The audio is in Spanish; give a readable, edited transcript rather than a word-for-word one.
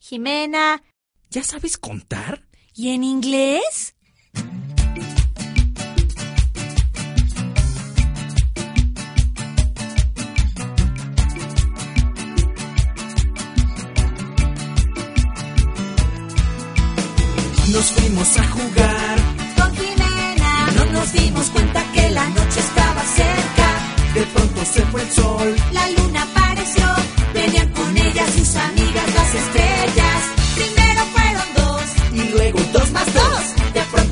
Jimena. ¿Ya sabes contar? ¿Y en inglés? Nos fuimos a jugar Con Jimena. y no nos dimos cuenta que la noche estaba cerca. De pronto se fue el sol. La luna para